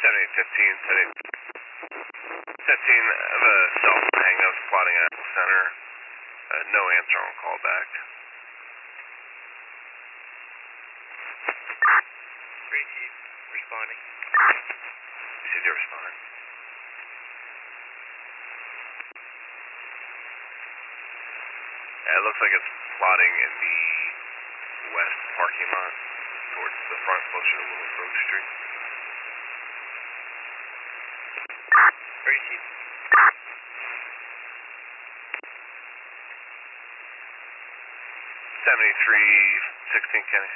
7815, 7815, the cell phone hang-up plotting at center. No answer on call back. 3 Chief, responding. You said you're responding. It looks like it's plotting in the west parking lot towards the front, closer to Little Grove Street. 3 Chief. 7316, Kenny.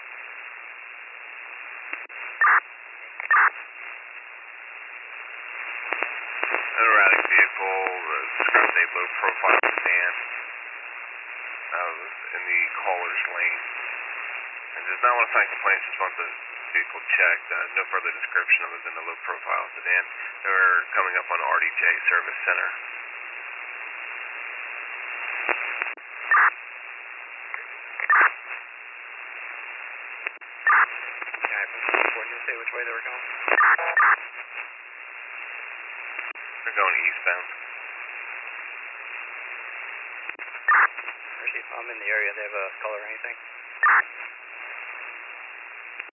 An erratic vehicle, describes a low profile sedan in the caller's lane. And does not want to sign complaints, just want the vehicle checked. No further description other than a low profile sedan. They're coming up on RDJ Service Center. Did you say which way they were going? They're going eastbound. Chief, I'm in the area. They have a color or anything?